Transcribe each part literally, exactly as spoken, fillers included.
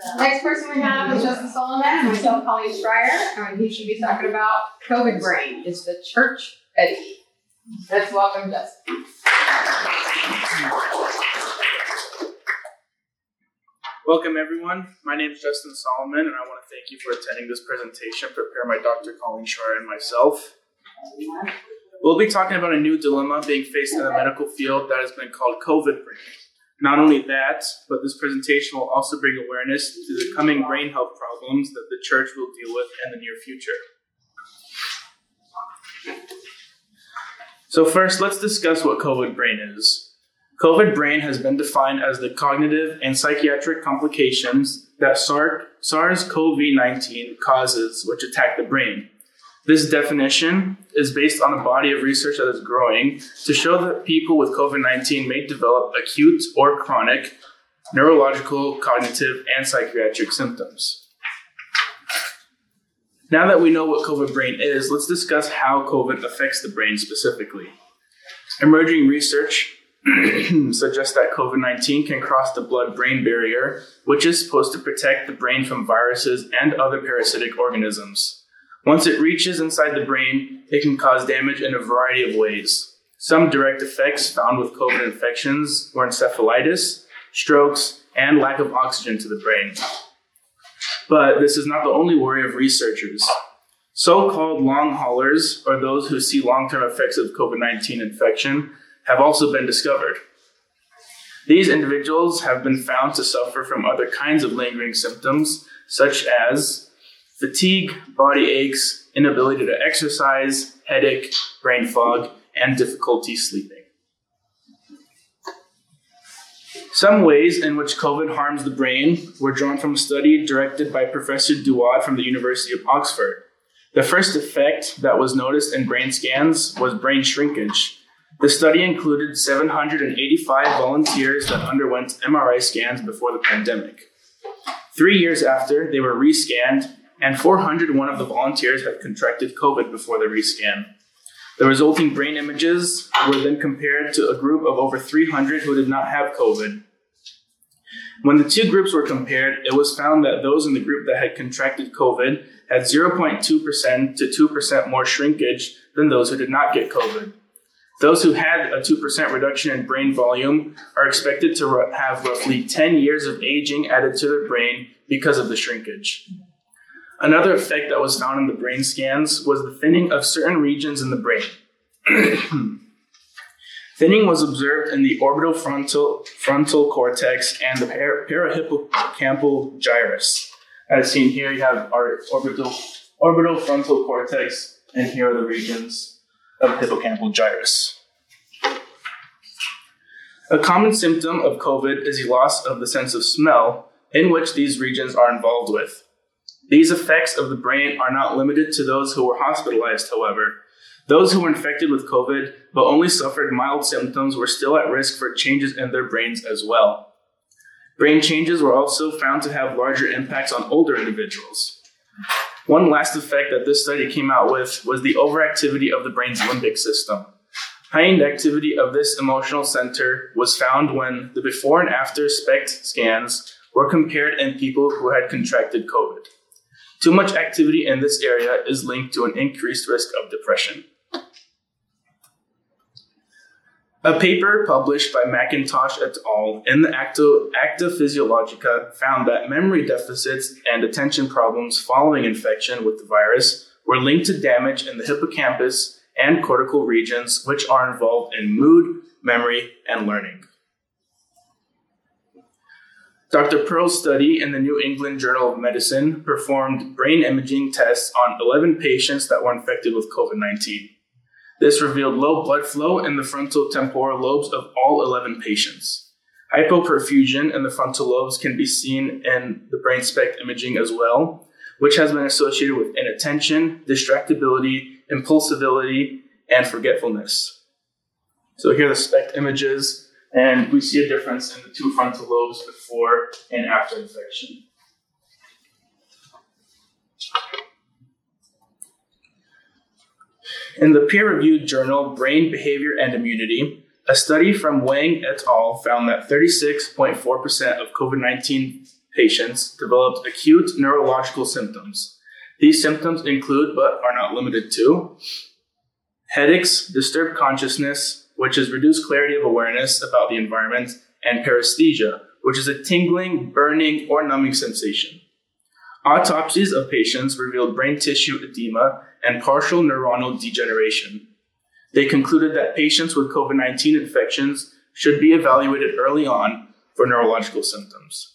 Next person we have is Justin Solomon and myself, Colleen Schreier, and he should be talking about COVID brain. It's the church Eddie. Let's welcome Justin. Welcome everyone. My name is Justin Solomon, and I want to thank you for attending this presentation. Prepare my Doctor Colleen Schreier and myself. We'll be talking about a new dilemma being faced in the medical field that has been called COVID brain. Not only that, but this presentation will also bring awareness to the coming brain health problems that the church will deal with in the near future. So first, let's discuss what COVID brain is. COVID brain has been defined as the cognitive and psychiatric complications that SARS-C o V nineteen causes, which attack the brain. This definition is based on a body of research that is growing to show that people with COVID nineteen may develop acute or chronic neurological, cognitive, and psychiatric symptoms. Now that we know what COVID brain is, let's discuss how COVID affects the brain specifically. Emerging research suggests that COVID nineteen can cross the blood-brain barrier, which is supposed to protect the brain from viruses and other parasitic organisms. Once it reaches inside the brain, it can cause damage in a variety of ways. Some direct effects found with COVID infections were encephalitis, strokes, and lack of oxygen to the brain. But this is not the only worry of researchers. So-called long haulers, or those who see long-term effects of COVID nineteen infection, have also been discovered. These individuals have been found to suffer from other kinds of lingering symptoms, such as fatigue, body aches, inability to exercise, headache, brain fog, and difficulty sleeping. Some ways in which COVID harms the brain were drawn from a study directed by Professor Duad from the University of Oxford. The first effect that was noticed in brain scans was brain shrinkage. The study included seven hundred eighty-five volunteers that underwent M R I scans before the pandemic. Three years after, they were rescanned, and four hundred one of the volunteers had contracted COVID before the rescan. The resulting brain images were then compared to a group of over three hundred who did not have COVID. When the two groups were compared, it was found that those in the group that had contracted COVID had zero point two percent to two percent more shrinkage than those who did not get COVID. Those who had a two percent reduction in brain volume are expected to have roughly ten years of aging added to their brain because of the shrinkage. Another effect that was found in the brain scans was the thinning of certain regions in the brain. Thinning was observed in the orbitofrontal frontal cortex and the para- parahippocampal gyrus. As seen here, you have our orbital, orbitofrontal cortex, and here are the regions of hippocampal gyrus. A common symptom of COVID is the loss of the sense of smell, in which these regions are involved with. These effects of the brain are not limited to those who were hospitalized, however. Those who were infected with COVID but only suffered mild symptoms were still at risk for changes in their brains as well. Brain changes were also found to have larger impacts on older individuals. One last effect that this study came out with was the overactivity of the brain's limbic system. Heightened activity of this emotional center was found when the before and after SPECT scans were compared in people who had contracted COVID. Too much activity in this area is linked to an increased risk of depression. A paper published by McIntosh et al. In the Acta, Acta Physiologica found that memory deficits and attention problems following infection with the virus were linked to damage in the hippocampus and cortical regions, which are involved in mood, memory, and learning. Doctor Pearl's study in the New England Journal of Medicine performed brain imaging tests on eleven patients that were infected with COVID nineteen. This revealed low blood flow in the frontal temporal lobes of all eleven patients. Hypoperfusion in the frontal lobes can be seen in the brain SPECT imaging as well, which has been associated with inattention, distractibility, impulsivity, and forgetfulness. So here are the SPECT images. And we see a difference in the two frontal lobes before and after infection. In the peer-reviewed journal Brain Behavior and Immunity, a study from Wang et al. Found that thirty-six point four percent of COVID nineteen patients developed acute neurological symptoms. These symptoms include, but are not limited to, headaches, disturbed consciousness, which is reduced clarity of awareness about the environment, and paresthesia, which is a tingling, burning, or numbing sensation. Autopsies of patients revealed brain tissue edema and partial neuronal degeneration. They concluded that patients with COVID nineteen infections should be evaluated early on for neurological symptoms.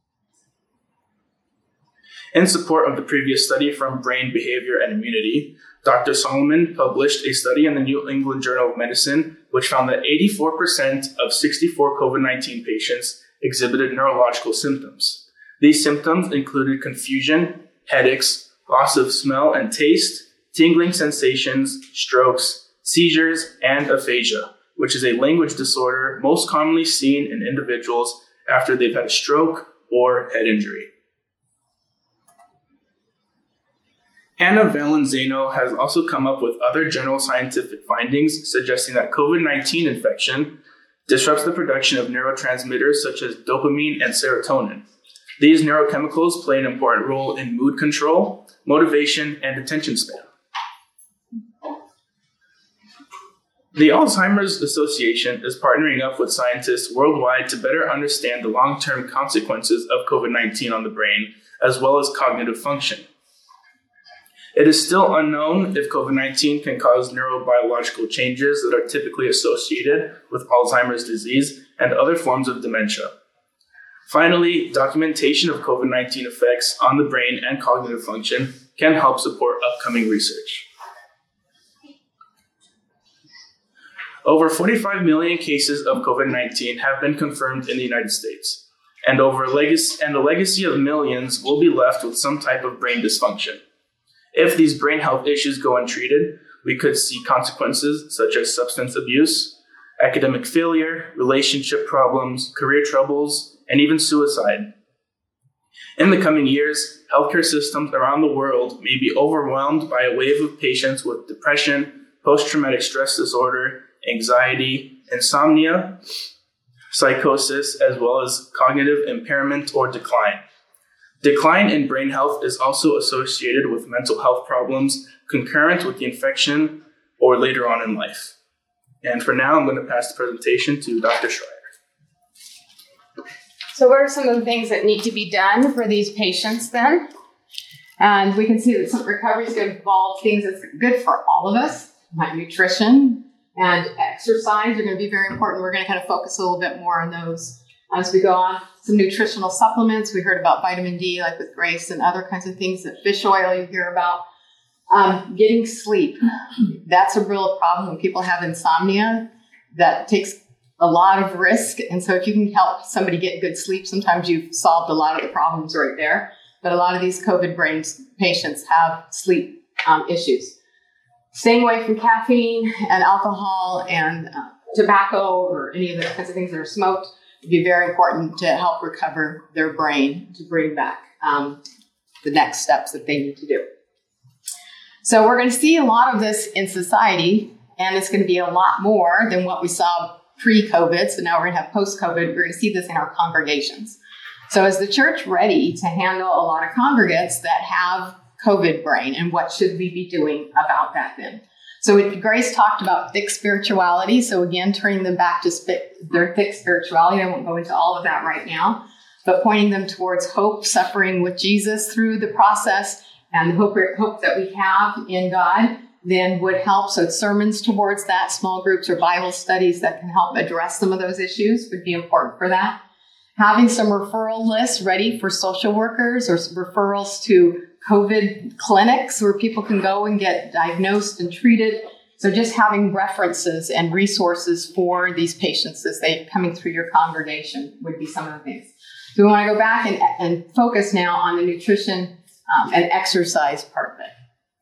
In support of the previous study from Brain Behavior and Immunity, Doctor Solomon published a study in the New England Journal of Medicine, which found that eighty-four percent of sixty-four COVID nineteen patients exhibited neurological symptoms. These symptoms included confusion, headaches, loss of smell and taste, tingling sensations, strokes, seizures, and aphasia, which is a language disorder most commonly seen in individuals after they've had a stroke or head injury. Anna Valenzuela has also come up with other general scientific findings suggesting that COVID nineteen infection disrupts the production of neurotransmitters such as dopamine and serotonin. These neurochemicals play an important role in mood control, motivation, and attention span. The Alzheimer's Association is partnering up with scientists worldwide to better understand the long-term consequences of COVID nineteen on the brain, as well as cognitive function. It is still unknown if COVID nineteen can cause neurobiological changes that are typically associated with Alzheimer's disease and other forms of dementia. Finally, documentation of COVID nineteen effects on the brain and cognitive function can help support upcoming research. Over forty-five million cases of COVID nineteen have been confirmed in the United States, and over a legacy, and a legacy of millions will be left with some type of brain dysfunction. If these brain health issues go untreated, we could see consequences such as substance abuse, academic failure, relationship problems, career troubles, and even suicide. In the coming years, healthcare systems around the world may be overwhelmed by a wave of patients with depression, post-traumatic stress disorder, anxiety, insomnia, psychosis, as well as cognitive impairment or decline. Decline in brain health is also associated with mental health problems concurrent with the infection or later on in life. And for now, I'm going to pass the presentation to Doctor Schreier. So what are some of the things that need to be done for these patients then? And we can see that some recovery is going to involve things that's good for all of us, like nutrition and exercise are going to be very important. We're going to kind of focus a little bit more on those as we go on. Some nutritional supplements. We heard about vitamin D, like with Grace, and other kinds of things. That fish oil you hear about. Um, getting sleep. That's a real problem when people have insomnia. That takes a lot of risk. And so if you can help somebody get good sleep, sometimes you've solved a lot of the problems right there. But a lot of these COVID brain patients have sleep um, issues. Staying away from caffeine and alcohol and uh, tobacco or any of the kinds of things that are smoked would be very important to help recover their brain, to bring back um, the next steps that they need to do. So we're going to see a lot of this in society, and it's going to be a lot more than what we saw pre-COVID. So now we're going to have post-COVID. We're going to see this in our congregations. So is the church ready to handle a lot of congregates that have COVID brain, and what should we be doing about that then? So Grace talked about thick spirituality. So again, turning them back to sp- their thick spirituality. I won't go into all of that right now, but pointing them towards hope, suffering with Jesus through the process, and the hope, hope that we have in God then would help. So sermons towards that, small groups or Bible studies that can help address some of those issues would be important for that. Having some referral lists ready for social workers or referrals to COVID clinics where people can go and get diagnosed and treated. So just having references and resources for these patients as they're coming through your congregation would be some of the things. So we want to go back and, and focus now on the nutrition um, and exercise part of it.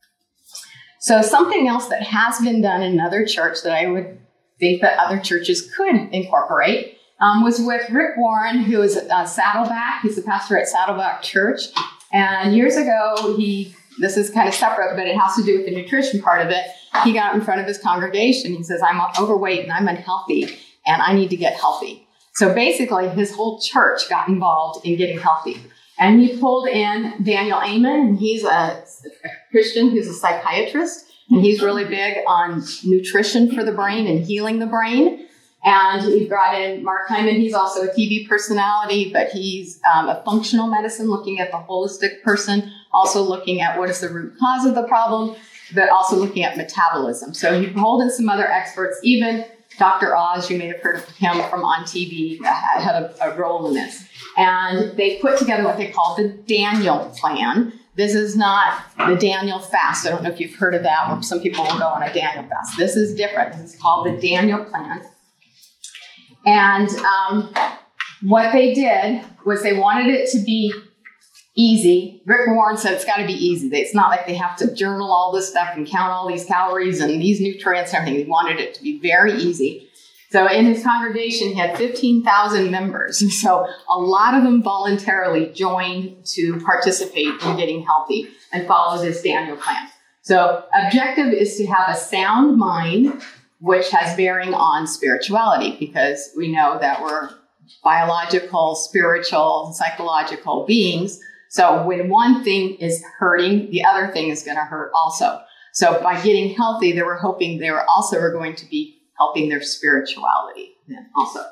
So something else that has been done in another church that I would think that other churches could incorporate um, was with Rick Warren, who is at Saddleback. He's the pastor at Saddleback Church. And years ago, he, this is kind of separate, but it has to do with the nutrition part of it. He got in front of his congregation. He says, I'm overweight and I'm unhealthy and I need to get healthy. So basically, his whole church got involved in getting healthy. And he pulled in Daniel Amen, and he's a, a Christian who's a psychiatrist, and he's really big on nutrition for the brain and healing the brain. And he brought in Mark Hyman. He's also a T V personality, but he's um, a functional medicine, looking at the holistic person, also looking at what is the root cause of the problem, but also looking at metabolism. So he pulled in some other experts, even Doctor Oz, you may have heard of him from on T V, had a, a role in this. And they put together what they call the Daniel Plan. This is not the Daniel Fast. I don't know if you've heard of that, where some people will go on a Daniel Fast. This is different. This is called the Daniel Plan. And um, what they did was they wanted it to be easy. Rick Warren said it's got to be easy. It's not like they have to journal all this stuff and count all these calories and these nutrients and everything. He wanted it to be very easy. So in his congregation, he had fifteen thousand members. So a lot of them voluntarily joined to participate in getting healthy and follow this Daniel Plan. So objective is to have a sound mind, which has bearing on spirituality, because we know that we're biological, spiritual, psychological beings. So when one thing is hurting, the other thing is going to hurt also. So by getting healthy, they were hoping they were also were going to be helping their spirituality also.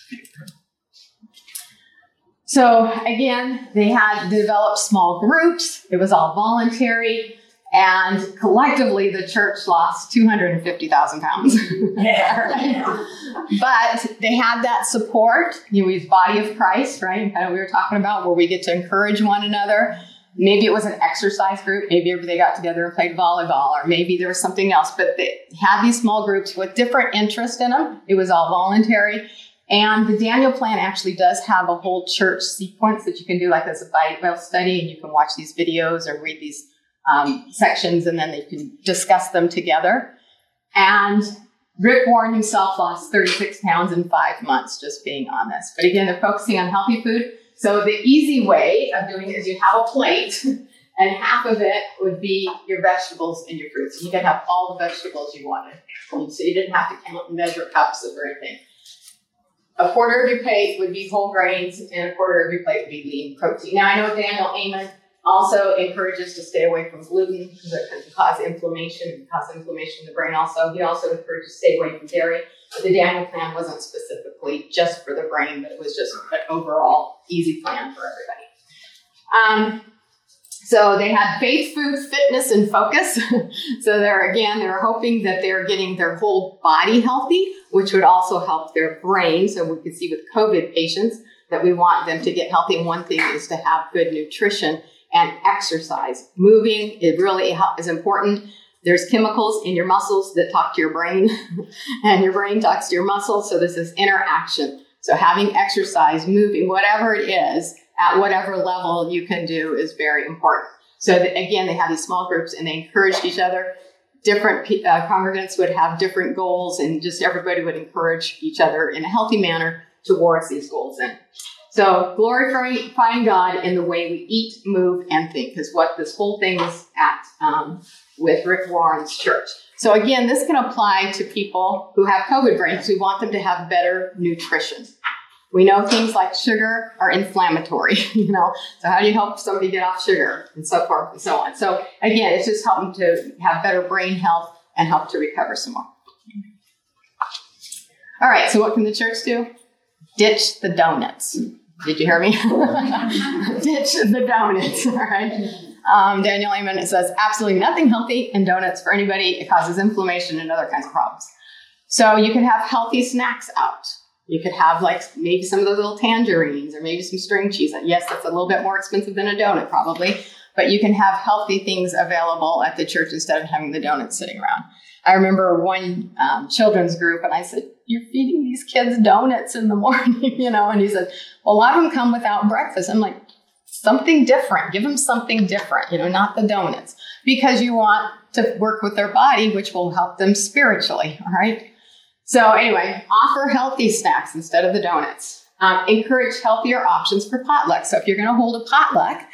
So again, they had developed small groups. It was all voluntary. And collectively, the church lost two hundred fifty thousand pounds. Yeah. Right? But they had that support. You know, we body of Christ, right? Kind of we were talking about, where we get to encourage one another. Maybe it was an exercise group. Maybe they got together and played volleyball, or maybe there was something else. But they had these small groups with different interests in them. It was all voluntary. And the Daniel Plan actually does have a whole church sequence that you can do, like as a Bible study, and you can watch these videos or read these Um, sections, and then they can discuss them together. And Rick Warren himself lost thirty-six pounds in five months just being on this. But again, they're focusing on healthy food. So the easy way of doing it is you have a plate, and half of it would be your vegetables and your fruits. You can have all the vegetables you wanted. So you didn't have to count and measure cups of everything. A quarter of your plate would be whole grains, and a quarter of your plate would be lean protein. Now, I know Daniel Amen also encourages to stay away from gluten, because it can cause inflammation, it can cause inflammation in the brain also. He also encourages to stay away from dairy. But the Daniel Plan wasn't specifically just for the brain, but it was just an overall easy plan for everybody. Um, so they had faith, food, fitness, and focus. So they're, again, they were hoping that they're getting their whole body healthy, which would also help their brain. So we can see with COVID patients that we want them to get healthy. And one thing is to have good nutrition and exercise. Moving, it really is important. There's chemicals in your muscles that talk to your brain, and your brain talks to your muscles. So this is interaction. So having exercise, moving, whatever it is, at whatever level you can do is very important. So that, again, they have these small groups, and they encouraged each other. Different uh, congregants would have different goals, and just everybody would encourage each other in a healthy manner towards these goals. And so glorifying God in the way we eat, move, and think is what this whole thing is at um, with Rick Warren's church. So again, this can apply to people who have COVID brains. We want them to have better nutrition. We know things like sugar are inflammatory, you know, so how do you help somebody get off sugar, and so forth and so on. So again, it's just helping to have better brain health and help to recover some more. All right, so what can the church do? Ditch the donuts. Did you hear me? Ditch the donuts, all right? Um, Daniel Amen says, absolutely nothing healthy in donuts for anybody. It causes inflammation and other kinds of problems. So you can have healthy snacks out. You could have like maybe some of those little tangerines or maybe some string cheese. Yes, that's a little bit more expensive than a donut probably, but you can have healthy things available at the church instead of having the donuts sitting around. I remember one um, children's group, and I said, you're feeding these kids donuts in the morning, you know, and he said, well, a lot of them come without breakfast. I'm like, something different. Give them something different, you know, not the donuts, because you want to work with their body, which will help them spiritually, all right? So anyway, offer healthy snacks instead of the donuts. Um, encourage healthier options for potluck. So if you're going to hold a potluck,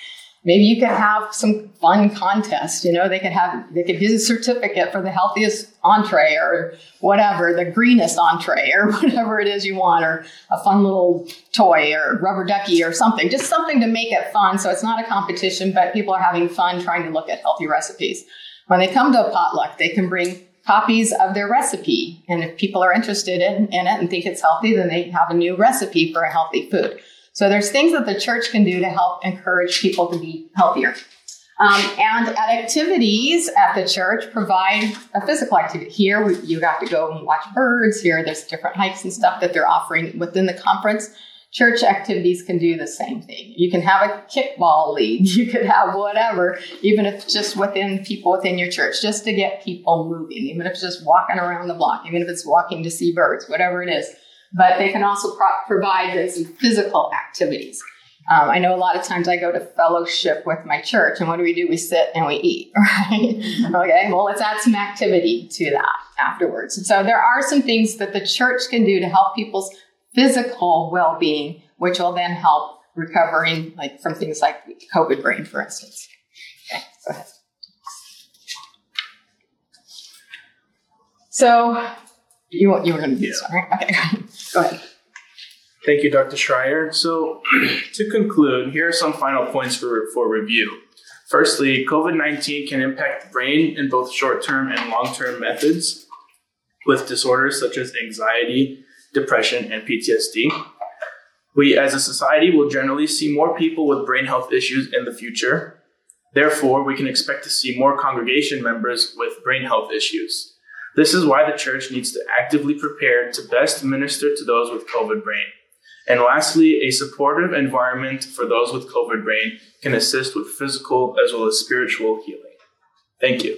Maybe you could have some fun contest. You know, they could have they could do a certificate for the healthiest entree or whatever, the greenest entree or whatever it is you want, or a fun little toy or rubber ducky or something. Just something to make it fun. So it's not a competition, but people are having fun trying to look at healthy recipes. When they come to a potluck, they can bring copies of their recipe. And if people are interested in, in it and think it's healthy, then they have a new recipe for a healthy food. So there's things that the church can do to help encourage people to be healthier. Um, and at activities at the church, provide a physical activity. Here, we, you have to go and watch birds. Here, there's different hikes and stuff that they're offering within the conference. Church activities can do the same thing. You can have a kickball league. You could have whatever, even if it's just within people within your church, just to get people moving, even if it's just walking around the block, even if it's walking to see birds, whatever it is. But they can also pro- provide those physical activities. Um, I know a lot of times I go to fellowship with my church, and what do we do? We sit and we eat, right? Okay, well, let's add some activity to that afterwards. And so there are some things that the church can do to help people's physical well-being, which will then help recovering, like from things like COVID brain, for instance. Okay, go ahead. So you you were going to do this one, right? Okay, go ahead. Thank you, Doctor Schreier. So to conclude, here are some final points for, for review. Firstly, COVID nineteen can impact the brain in both short-term and long-term methods with disorders such as anxiety, depression, and P T S D. We as a society will generally see more people with brain health issues in the future. Therefore, we can expect to see more congregation members with brain health issues. This is why the church needs to actively prepare to best minister to those with COVID brain. And lastly, a supportive environment for those with COVID brain can assist with physical as well as spiritual healing. Thank you.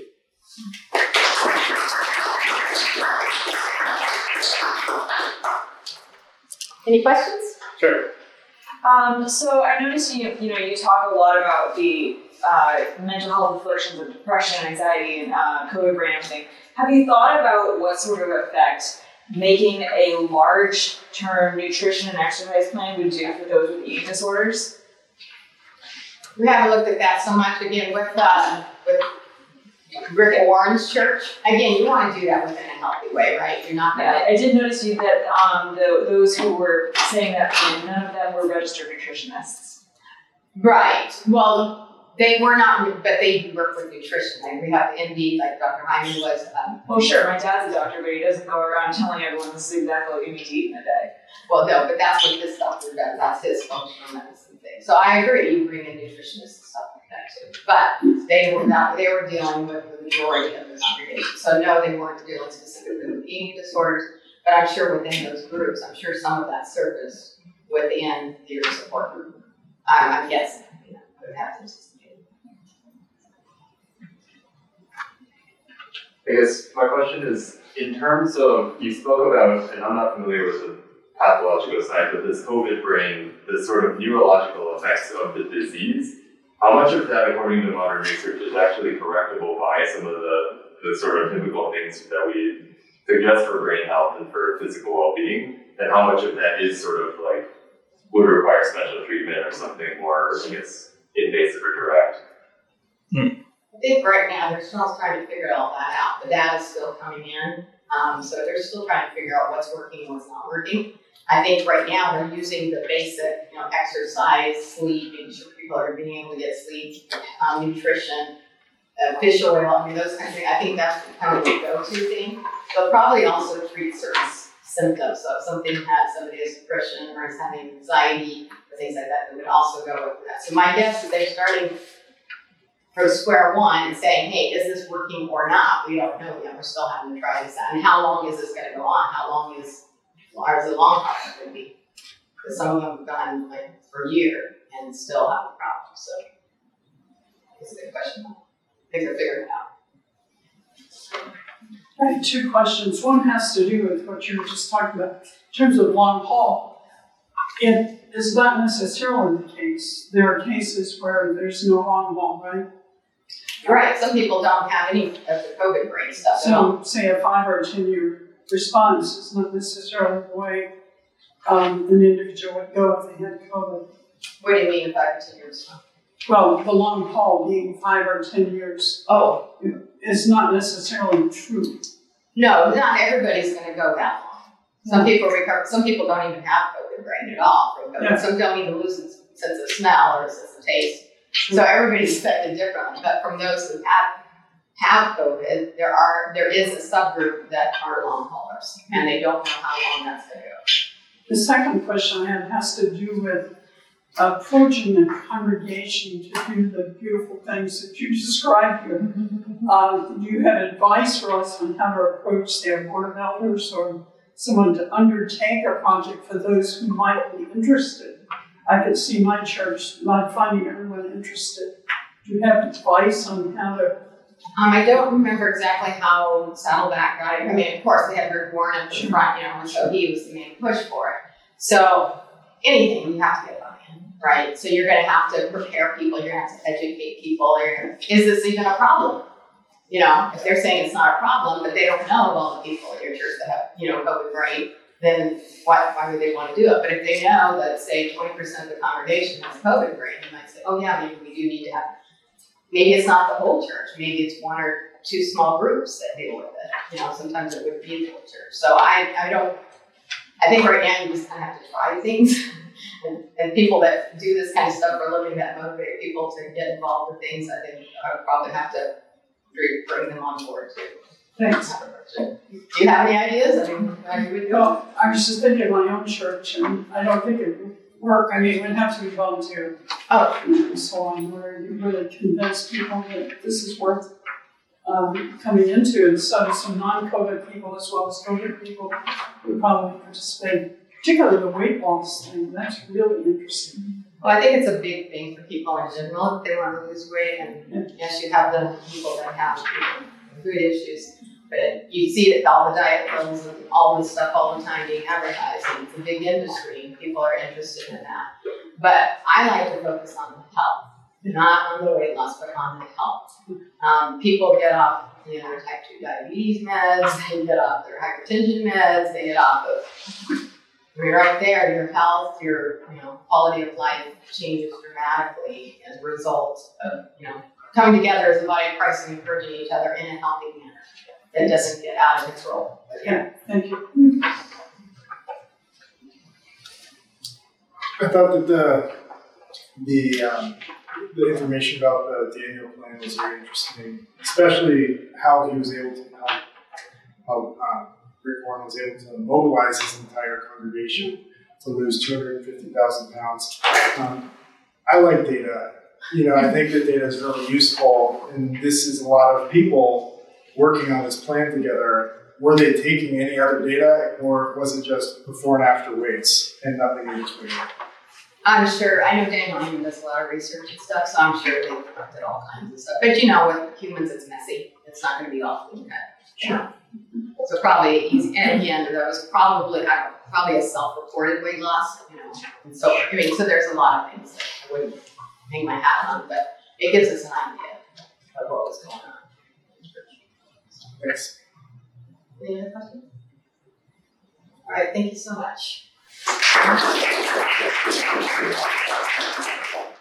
Any questions? Sure. Um, so I noticed you, you know, you talk a lot about the uh, mental health afflictions of depression, anxiety, and uh, COVID brain and everything. Have you thought about what sort of effect making a large-term nutrition and exercise plan would do for those with eating disorders? We haven't looked at that so much. Again, with uh, with Rick Warren's church, again, you want to do that within a healthy way, right? You're not going to... Yeah, I did notice you that um, the, those who were saying that none of them were registered nutritionists. Right. Well, they were not, but they work with nutrition. Like we have M D, like Doctor Hyman was. Um, well, sure, my dad's a doctor, but he doesn't go around telling everyone this is exactly what you need to eat in a day. Well, no, but that's what this doctor does. That's his functional medicine thing. So I agree, you bring in nutritionists and stuff like that too. But they were not, they were dealing with the majority of the congregation. So no, they weren't dealing specifically with eating disorders, but I'm sure within those groups, I'm sure some of that surfaced within your support group. Um, I'm guessing, you know, would have to. I guess my question is, in terms of, you spoke about, and I'm not familiar with the pathological side, but this COVID brain, the sort of neurological effects of the disease, how much of that, according to modern research, is actually correctable by some of the, the sort of typical things that we suggest for brain health and for physical well-being, and how much of that is sort of like, would require special treatment or something more, I guess, invasive or direct? Hmm. I think right now they're still trying to figure all that out. The data's still coming in, um, so they're still trying to figure out what's working and what's not working. I think right now they're using the basic, you know, exercise, sleep, making sure people are being able to get sleep, um, nutrition, uh, fish oil. I mean, those kinds of things. I think that's kind of the go-to thing. They'll probably also treat certain symptoms. So if something has somebody has depression or is having anxiety or things like that, they would also go with that. So my guess is they're starting from square one and saying, hey, is this working or not? We don't know yet. We're still having to try this out. And how long is this going to go on? How long is, or is it long process going to be? Because some of them have gone like for a year and still have a problem. So it's a good question. I think they're figuring it out. I have two questions. One has to do with what you were just talking about in terms of long haul. It is not necessarily the case. There are cases where there's no long haul, right? Right. Some people don't have any of the COVID brain stuff so, at all. Say a five or ten year response is not necessarily the way um, an individual would go if they had COVID. What do you mean by ten year response? well, the long haul being five or ten years Oh, is not necessarily true. no, not everybody's going to go that long. Some people recover. Some people don't even have COVID brain at all from COVID. Yeah. Some don't even lose a sense of smell or sense of taste. So everybody's affected differently. But from those who have have COVID, there are there is a subgroup that are long haulers, and they don't know how long that's going to go. The second question I have has to do with approaching the congregation to do the beautiful things that you described here. Uh, do you have advice for us on how to approach their board of elders or someone to undertake a project for those who might be interested? I could see my church not finding everyone interested. Do you have advice on how to? Um, I don't remember exactly how Saddleback got it. I mean, of course, they had Rick Warren up in front, you know, and so he was the main push for it. So anything, you have to get buy-in, right? So you're going to have to prepare people. You're going to have to educate people. You're gonna, is this even a problem? You know, if they're saying it's not a problem, but they don't know of all the people at your church that have, you know, COVID brain, then why, why would they want to do it? But if they know that, say, twenty percent of the congregation has COVID brain, they might say, oh yeah, maybe we do need to have, maybe it's not the whole church. Maybe it's one or two small groups that deal with it. You know, sometimes it would be the whole church. So I, I don't, I think right now you just kind of have to try things. and, and people that do this kind of stuff for a living that motivate people to get involved with things, I think I would probably have to bring them on board too. Thanks. Do you have any ideas? I mean, how you would go? Well, I was just thinking of my own church, and I don't think it would work. I mean, it would have to be volunteer. Oh, And so on, where you really convince people that this is worth um, coming into. And so some non-COVID people as well as COVID people would probably participate, particularly the weight loss thing. That's really interesting. well, I think it's a big thing for people in general if they want to lose weight. And yes, you have the people that have you know, food issues, but you see it all the diet pills and all this stuff all the time being advertised. And it's a big industry. People are interested in that. But I like to focus on the health, not on the weight loss, but on the health. Um, people get off, you know, their type two diabetes meds, they get off their hypertension meds, they get off of, I mean, right there, your health, your, you know, quality of life changes dramatically as a result of, you know, coming together as a body of Christ and encouraging each other in a healthy manner that doesn't get out of control. But, yeah. Yeah, thank you. I thought that the the um, the information about the Daniel plan was very interesting, especially how he was able to how, how um, Rick Warren was able to mobilize his entire congregation to lose two hundred fifty thousand pounds. Um, I like data. You know, I think that data is really useful, and this is a lot of people working on this plan together. Were they taking any other data, or was it just before and after weights and nothing in between? I'm sure, I know Daniel Amen does a lot of research and stuff, so I'm sure they've looked at all kinds of stuff. But you know, with humans, it's messy. It's not going to be all clean cut. Sure. So probably easy. And again, there was probably I, probably a self-reported weight loss. You know, and so I mean, so there's a lot of things that I wouldn't hang my hat on, but it gives us an idea of what was going on. Thanks. Any other questions? All right, thank you so much.